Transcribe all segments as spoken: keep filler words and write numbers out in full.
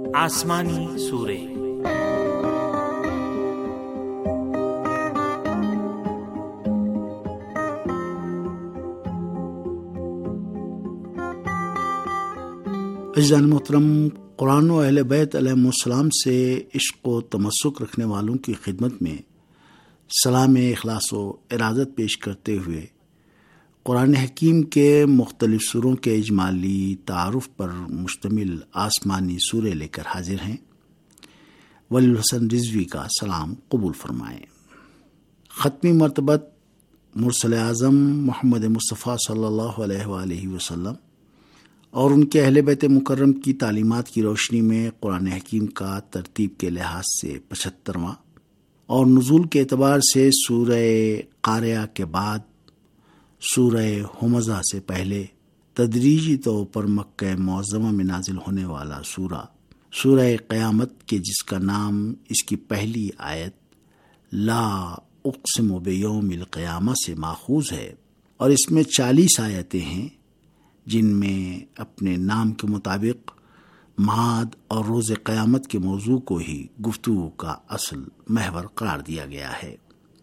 آسمانی سورے۔ عزیزان محترم، قرآن و اہل بیت علیہم السلام سے عشق و تمسک رکھنے والوں کی خدمت میں سلام اخلاص و ارادت پیش کرتے ہوئے قرآن حکیم کے مختلف سوروں کے اجمالی تعارف پر مشتمل آسمانی سورے لے کر حاضر ہیں۔ ولی الحسن رضوی کا سلام قبول فرمائیں۔ ختمی مرتبت مرسل اعظم محمد مصطفیٰ صلی اللہ علیہ وآلہ وسلم اور ان کے اہل بیت مکرم کی تعلیمات کی روشنی میں قرآن حکیم کا ترتیب کے لحاظ سے پچہترواں اور نزول کے اعتبار سے سورہ قاریہ کے بعد سورہ ہمزہ سے پہلے تدریجی طور پر مکہ معظمہ میں نازل ہونے والا سورہ سورہ قیامت کے، جس کا نام اس کی پہلی آیت لا اقسم بیوم القیامہ سے ماخوذ ہے، اور اس میں چالیس آیتیں ہیں جن میں اپنے نام کے مطابق معاد اور روز قیامت کے موضوع کو ہی گفتگو کا اصل محور قرار دیا گیا ہے۔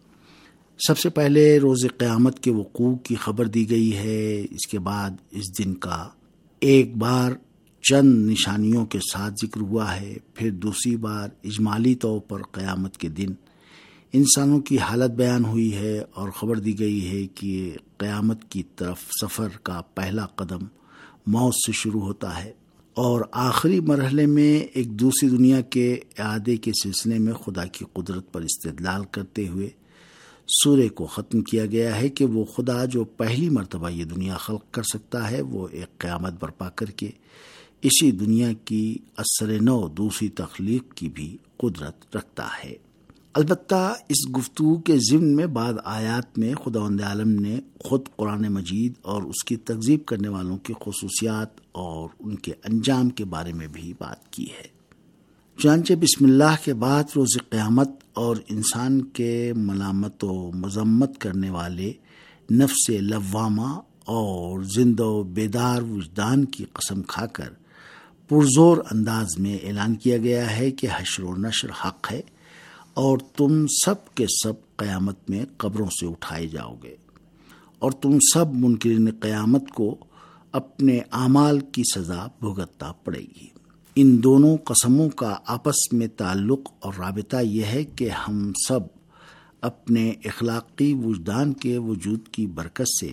سب سے پہلے روز قیامت کے وقوع کی خبر دی گئی ہے، اس کے بعد اس دن کا ایک بار چند نشانیوں کے ساتھ ذکر ہوا ہے، پھر دوسری بار اجمالی طور پر قیامت کے دن انسانوں کی حالت بیان ہوئی ہے اور خبر دی گئی ہے کہ قیامت کی طرف سفر کا پہلا قدم موت سے شروع ہوتا ہے، اور آخری مرحلے میں ایک دوسری دنیا کے اعادے کے سلسلے میں خدا کی قدرت پر استدلال کرتے ہوئے سورے کو ختم کیا گیا ہے کہ وہ خدا جو پہلی مرتبہ یہ دنیا خلق کر سکتا ہے، وہ ایک قیامت برپا کر کے اسی دنیا کی اثر نو دوسری تخلیق کی بھی قدرت رکھتا ہے۔ البتہ اس گفتگو کے ضمن میں بعض آیات میں خداوند عالم نے خود قرآن مجید اور اس کی تکذیب کرنے والوں کی خصوصیات اور ان کے انجام کے بارے میں بھی بات کی ہے۔ چنانچہ بسم اللہ کے بعد روز قیامت اور انسان کے ملامت و مذمت کرنے والے نفس لوامہ اور زندہ و بیدار وجدان کی قسم کھا کر پرزور انداز میں اعلان کیا گیا ہے کہ حشر و نشر حق ہے اور تم سب کے سب قیامت میں قبروں سے اٹھائے جاؤ گے، اور تم سب منکرین قیامت کو اپنے اعمال کی سزا بھگتنا پڑے گی۔ ان دونوں قسموں کا آپس میں تعلق اور رابطہ یہ ہے کہ ہم سب اپنے اخلاقی وجدان کے وجود کی برکت سے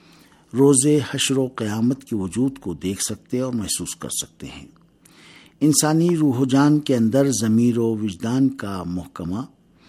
روز حشر و قیامت کے وجود کو دیکھ سکتے اور محسوس کر سکتے ہیں۔ انسانی روح و جان کے اندر ضمیر و وجدان کا محکمہ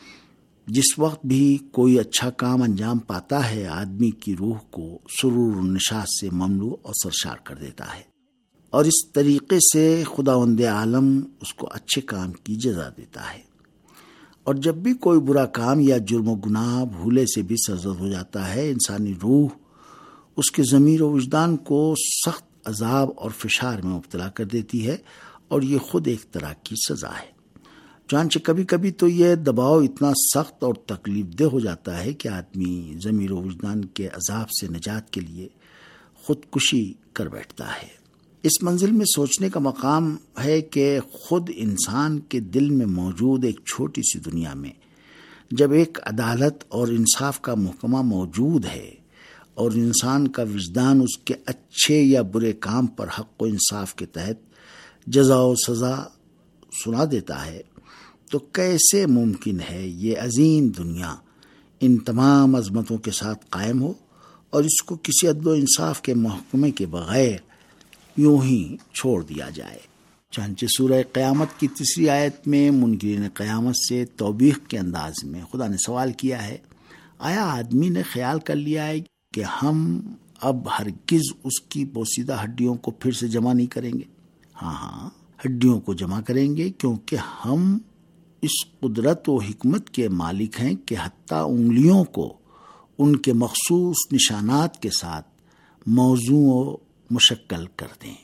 جس وقت بھی کوئی اچھا کام انجام پاتا ہے، آدمی کی روح کو سرور و نشاط سے مملو اور سرشار کر دیتا ہے، اور اس طریقے سے خداوند عالم اس کو اچھے کام کی جزا دیتا ہے۔ اور جب بھی کوئی برا کام یا جرم و گناہ بھولے سے بھی سرزد ہو جاتا ہے، انسانی روح اس کے ضمیر و وجدان کو سخت عذاب اور فشار میں مبتلا کر دیتی ہے، اور یہ خود ایک طرح کی سزا ہے۔ چنانچہ کبھی کبھی تو یہ دباؤ اتنا سخت اور تکلیف دہ ہو جاتا ہے کہ آدمی ضمیر و وجدان کے عذاب سے نجات کے لیے خودکشی کر بیٹھتا ہے۔ اس منزل میں سوچنے کا مقام ہے کہ خود انسان کے دل میں موجود ایک چھوٹی سی دنیا میں جب ایک عدالت اور انصاف کا محکمہ موجود ہے اور انسان کا وجدان اس کے اچھے یا برے کام پر حق و انصاف کے تحت جزا و سزا سنا دیتا ہے، تو کیسے ممکن ہے یہ عظیم دنیا ان تمام عظمتوں کے ساتھ قائم ہو اور اس کو کسی عدل و انصاف کے محکمے کے بغیر یوں ہی چھوڑ دیا جائے۔ چنانچہ سورہ قیامت کی تیسری آیت میں منکرین قیامت سے توبیخ کے انداز میں خدا نے سوال کیا ہے، آیا آدمی نے خیال کر لیا ہے کہ ہم اب ہرگز اس کی بوسیدہ ہڈیوں کو پھر سے جمع نہیں کریں گے؟ ہاں ہاں ہڈیوں کو جمع کریں گے، کیونکہ ہم اس قدرت و حکمت کے مالک ہیں کہ حتیٰ انگلیوں کو ان کے مخصوص نشانات کے ساتھ موضوع و مشکل کر دیں۔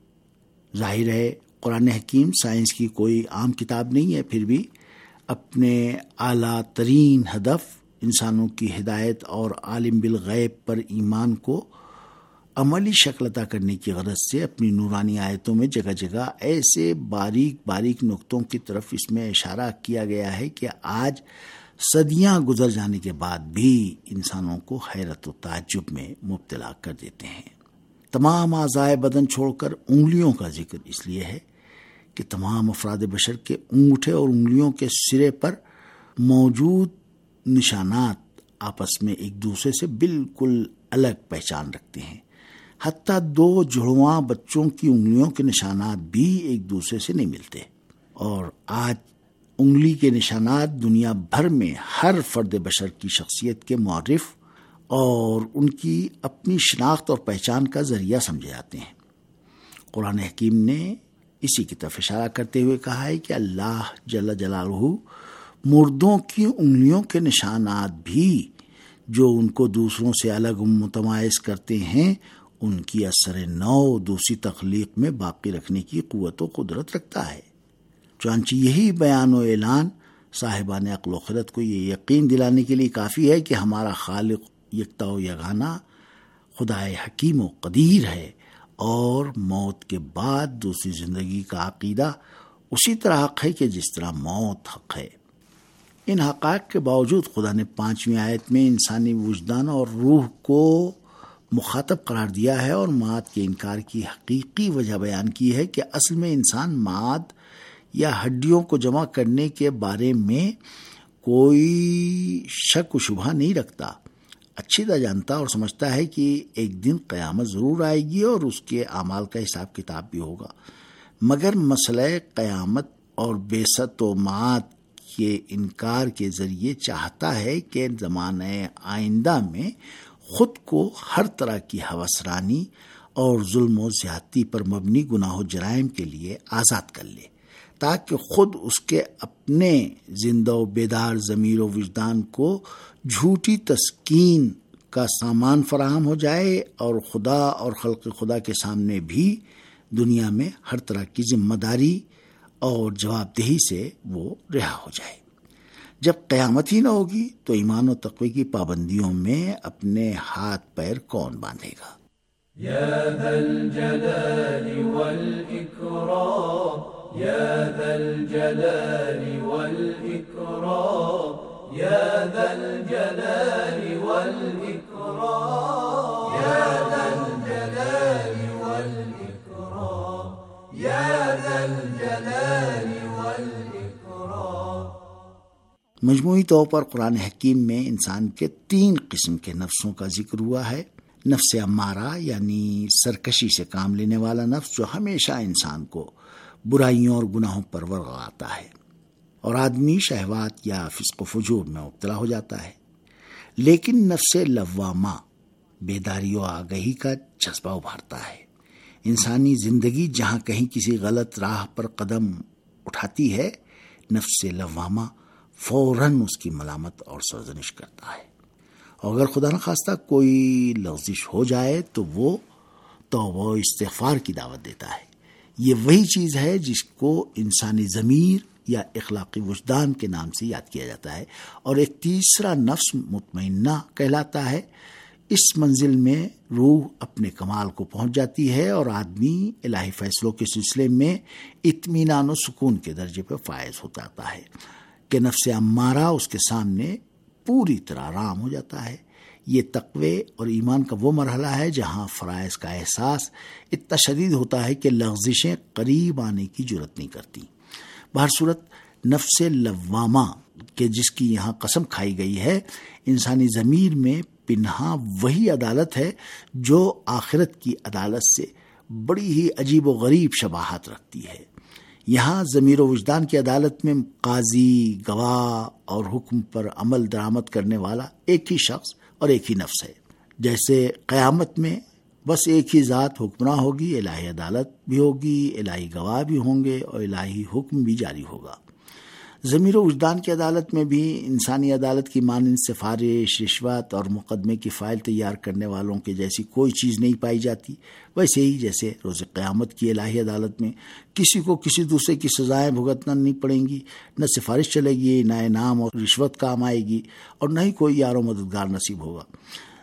ظاہر ہے قرآن حکیم سائنس کی کوئی عام کتاب نہیں ہے، پھر بھی اپنے اعلیٰ ترین ہدف انسانوں کی ہدایت اور عالم بالغیب پر ایمان کو عملی شکل عطا کرنے کی غرض سے اپنی نورانی آیتوں میں جگہ جگہ ایسے باریک باریک نقطوں کی طرف اس میں اشارہ کیا گیا ہے کہ آج صدیاں گزر جانے کے بعد بھی انسانوں کو حیرت و تعجب میں مبتلا کر دیتے ہیں۔ تمام اعضائے بدن چھوڑ کر انگلیوں کا ذکر اس لیے ہے کہ تمام افراد بشر کے انگوٹھے اور انگلیوں کے سرے پر موجود نشانات آپس میں ایک دوسرے سے بالکل الگ پہچان رکھتے ہیں۔ حتیٰ دو جڑواں بچوں کی انگلیوں کے نشانات بھی ایک دوسرے سے نہیں ملتے، اور آج انگلی کے نشانات دنیا بھر میں ہر فرد بشر کی شخصیت کے معرف اور ان کی اپنی شناخت اور پہچان کا ذریعہ سمجھے جاتے ہیں۔ قرآن حکیم نے اسی کی طرف اشارہ کرتے ہوئے کہا ہے کہ اللہ جل جلالہ مردوں کی انگلیوں کے نشانات بھی جو ان کو دوسروں سے الگ و متمایز کرتے ہیں ان کی اثر نو دوسری تخلیق میں باقی رکھنے کی قوت و قدرت رکھتا ہے۔ چنانچہ یہی بیان و اعلان صاحبان عقل و خرد کو یہ یقین دلانے کے لیے کافی ہے کہ ہمارا خالق یکتا و یگانہ خدائے حکیم و قدیر ہے، اور موت کے بعد دوسری زندگی کا عقیدہ اسی طرح حق ہے کہ جس طرح موت حق ہے۔ ان حقائق کے باوجود خدا نے پانچویں آیت میں انسانی وجدان اور روح کو مخاطب قرار دیا ہے اور معاد کے انکار کی حقیقی وجہ بیان کی ہے کہ اصل میں انسان معاد یا ہڈیوں کو جمع کرنے کے بارے میں کوئی شک و شبہ نہیں رکھتا، اچھی طرح جانتا اور سمجھتا ہے کہ ایک دن قیامت ضرور آئے گی اور اس کے اعمال کا حساب کتاب بھی ہوگا، مگر مسئلہ قیامت اور بعثت و معاد کے انکار کے ذریعے چاہتا ہے کہ زمانہ آئندہ میں خود کو ہر طرح کی ہوسرانی اور ظلم و زیادتی پر مبنی گناہ و جرائم کے لیے آزاد کر لے، تاکہ خود اس کے اپنے زندہ و بیدار ضمیر و وجدان کو جھوٹی تسکین کا سامان فراہم ہو جائے اور خدا اور خلق خدا کے سامنے بھی دنیا میں ہر طرح کی ذمہ داری اور جواب دہی سے وہ رہا ہو جائے۔ جب قیامت ہی نہ ہوگی تو ایمان و تقوی کی پابندیوں میں اپنے ہاتھ پیر کون باندھے گا؟ یا ذا الجلال والاکرام، یا ذا الجلال والاکرام، یا ذا الجلال والاکرام، یا ذا الجلال والاکرام، یا ذا الجلال والاکرام۔ مجموعی طور پر قرآن حکیم میں انسان کے تین قسم کے نفسوں کا ذکر ہوا ہے۔ نفس امارہ یعنی سرکشی سے کام لینے والا نفس جو ہمیشہ انسان کو برائیوں اور گناہوں پر ورغلاتا ہے اور آدمی شہوات یا فسق و فجور میں مبتلا ہو جاتا ہے، لیکن نفس لوامہ بیداری و آگہی کا جذبہ ابھارتا ہے۔ انسانی زندگی جہاں کہیں کسی غلط راہ پر قدم اٹھاتی ہے، نفس لوامہ فوراً اس کی ملامت اور سرزنش کرتا ہے، اور اگر خدا نخواستہ کوئی لغزش ہو جائے تو وہ توبہ و استغفار کی دعوت دیتا ہے۔ یہ وہی چیز ہے جس کو انسانی ضمیر یا اخلاقی وجدان کے نام سے یاد کیا جاتا ہے، اور ایک تیسرا نفس مطمئنہ کہلاتا ہے۔ اس منزل میں روح اپنے کمال کو پہنچ جاتی ہے اور آدمی الہی فیصلوں کے سلسلے میں اطمینان و سکون کے درجے پر فائز ہو جاتا ہے کہ نفس امارہ اس کے سامنے پوری طرح رام ہو جاتا ہے۔ یہ تقوی اور ایمان کا وہ مرحلہ ہے جہاں فرائض کا احساس اتنا شدید ہوتا ہے کہ لغزشیں قریب آنے کی جرت نہیں کرتی۔ بہرصورت نفس لوامہ کہ جس کی یہاں قسم کھائی گئی ہے، انسانی ضمیر میں پنہا وہی عدالت ہے جو آخرت کی عدالت سے بڑی ہی عجیب و غریب شباہت رکھتی ہے۔ یہاں ضمیر و وجدان کی عدالت میں قاضی، گواہ اور حکم پر عمل درآمد کرنے والا ایک ہی شخص اور ایک ہی نفس ہے۔ جیسے قیامت میں بس ایک ہی ذات حکمراں ہوگی، الہی عدالت بھی ہوگی، الہی گواہ بھی ہوں گے اور الہی حکم بھی جاری ہوگا۔ ضمیر و وجدان کی عدالت میں بھی انسانی عدالت کی مانند سفارش، رشوت اور مقدمے کی فائل تیار کرنے والوں کے جیسی کوئی چیز نہیں پائی جاتی۔ ویسے ہی جیسے روز قیامت کی الہی عدالت میں کسی کو کسی دوسرے کی سزائیں بھگتنا نہیں پڑیں گی، نہ سفارش چلے گی، نہ انعام اور رشوت کام آئے گی، اور نہ ہی کوئی یار و مددگار نصیب ہوگا۔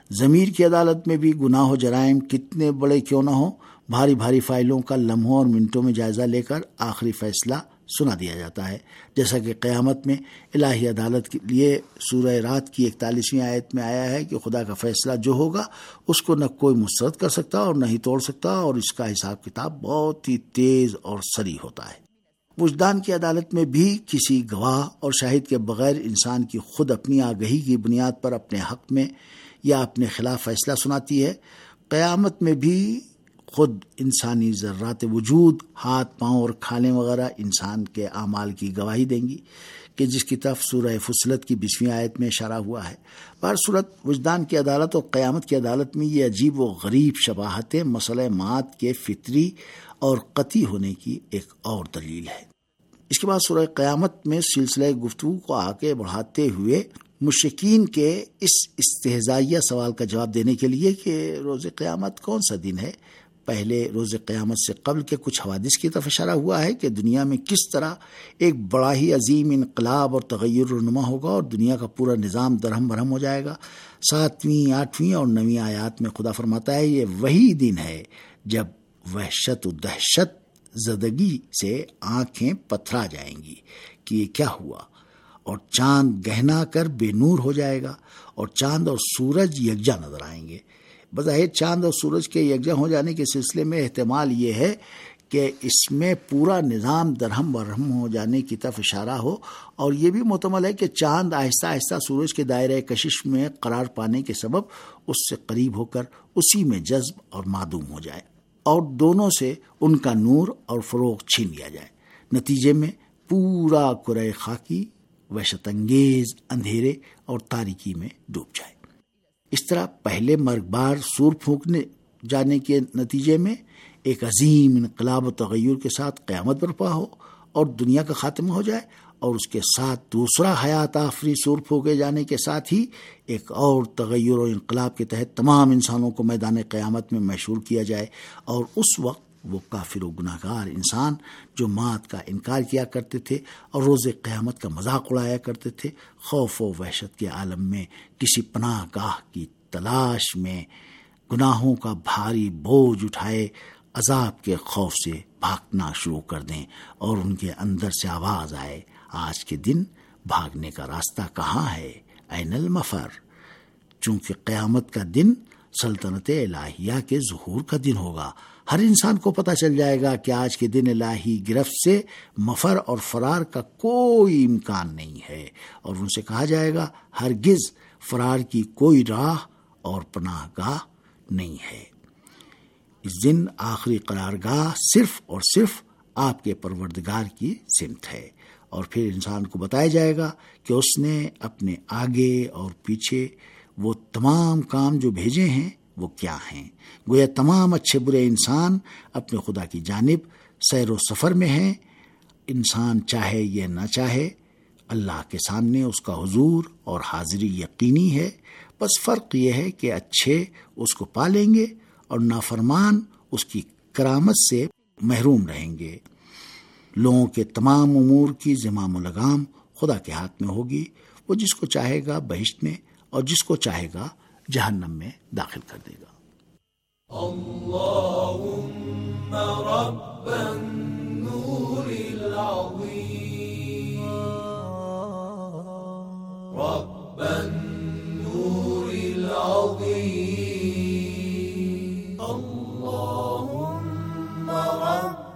ضمیر کی عدالت میں بھی گناہ و جرائم کتنے بڑے کیوں نہ ہوں، بھاری بھاری فائلوں کا لمحوں اور منٹوں میں جائزہ لے کر آخری فیصلہ سنا دیا جاتا ہے، جیسا کہ قیامت میں الہی عدالت کے لیے سورہ رات کی اکتالیسویں آیت میں آیا ہے کہ خدا کا فیصلہ جو ہوگا اس کو نہ کوئی مسترد کر سکتا اور نہ ہی توڑ سکتا، اور اس کا حساب کتاب بہت ہی تیز اور سری ہوتا ہے۔ وجدان کی عدالت میں بھی کسی گواہ اور شاہد کے بغیر انسان کی خود اپنی آگہی کی بنیاد پر اپنے حق میں یا اپنے خلاف فیصلہ سناتی ہے۔ قیامت میں بھی خود انسانی ذرات وجود، ہاتھ پاؤں اور کھالیں وغیرہ انسان کے اعمال کی گواہی دیں گی، کہ جس کی طرف سورہ فصلت کی بیسویں آیت میں اشارہ ہوا ہے۔ بہرصورت وجدان کی عدالت اور قیامت کی عدالت میں یہ عجیب و غریب شباہتیں مسئلہ معاد کے فطری اور قطعی ہونے کی ایک اور دلیل ہے۔ اس کے بعد سورہ قیامت میں سلسلہ گفتگو کو آگے بڑھاتے ہوئے مشرکین کے اس استہزائیہ سوال کا جواب دینے کے لیے کہ روز قیامت کون سا دن ہے، پہلے روز قیامت سے قبل کے کچھ حوادث کی طرف اشارہ ہوا ہے کہ دنیا میں کس طرح ایک بڑا ہی عظیم انقلاب اور تغیر رونما ہوگا اور دنیا کا پورا نظام درہم برہم ہو جائے گا۔ ساتویں، آٹھویں اور نویں آیات میں خدا فرماتا ہے یہ وہی دن ہے جب وحشت و دہشت زدگی سے آنکھیں پتھرا جائیں گی کہ یہ کیا ہوا، اور چاند گہنا کر بے نور ہو جائے گا اور چاند اور سورج یکجا نظر آئیں گے۔ بظاہر چاند اور سورج کے یکجا ہو جانے کے سلسلے میں احتمال یہ ہے کہ اس میں پورا نظام درہم برہم ہو جانے کی طرف اشارہ ہو، اور یہ بھی محتمل ہے کہ چاند آہستہ آہستہ سورج کے دائرۂ کشش میں قرار پانے کے سبب اس سے قریب ہو کر اسی میں جذب اور معدوم ہو جائے، اور دونوں سے ان کا نور اور فروغ چھین لیا جائے۔ نتیجے میں پورا کرۂ خاکی وحشت انگیز اندھیرے اور تاریکی میں ڈوب جائے۔ اس طرح پہلے مرگبار سور پھونکنے جانے کے نتیجے میں ایک عظیم انقلاب و تغیر کے ساتھ قیامت برپا ہو اور دنیا کا خاتمہ ہو جائے، اور اس کے ساتھ دوسرا حیات آفری سور پھونکے جانے کے ساتھ ہی ایک اور تغیر و انقلاب کے تحت تمام انسانوں کو میدان قیامت میں محشور کیا جائے، اور اس وقت وہ کافر و گناہگار انسان جو موت کا انکار کیا کرتے تھے اور روز قیامت کا مذاق اڑایا کرتے تھے، خوف و وحشت کے عالم میں کسی پناہ گاہ کی تلاش میں گناہوں کا بھاری بوجھ اٹھائے عذاب کے خوف سے بھاگنا شروع کر دیں، اور ان کے اندر سے آواز آئے، آج کے دن بھاگنے کا راستہ کہاں ہے، این المفر۔ چونکہ قیامت کا دن سلطنت الہیہ کے ظہور کا دن ہوگا، ہر انسان کو پتہ چل جائے گا کہ آج کے دن الہی گرفت سے مفر اور فرار کا کوئی امکان نہیں ہے، اور ان سے کہا جائے گا ہرگز فرار کی کوئی راہ اور پناہ گاہ نہیں ہے۔ اس دن آخری قرارگاہ صرف اور صرف آپ کے پروردگار کی سمت ہے، اور پھر انسان کو بتایا جائے گا کہ اس نے اپنے آگے اور پیچھے وہ تمام کام جو بھیجے ہیں وہ کیا ہیں۔ گویا تمام اچھے برے انسان اپنے خدا کی جانب سیر و سفر میں ہیں، انسان چاہے یا نہ چاہے اللہ کے سامنے اس کا حضور اور حاضری یقینی ہے۔ بس فرق یہ ہے کہ اچھے اس کو پالیں گے اور نافرمان اس کی کرامت سے محروم رہیں گے۔ لوگوں کے تمام امور کی زمام و لگام خدا کے ہاتھ میں ہوگی، وہ جس کو چاہے گا بہشت میں اور جس کو چاہے گا جہنم میں داخل کر دے گا۔ اللهم رب النور العظيم رب النور العظيم اللهم رب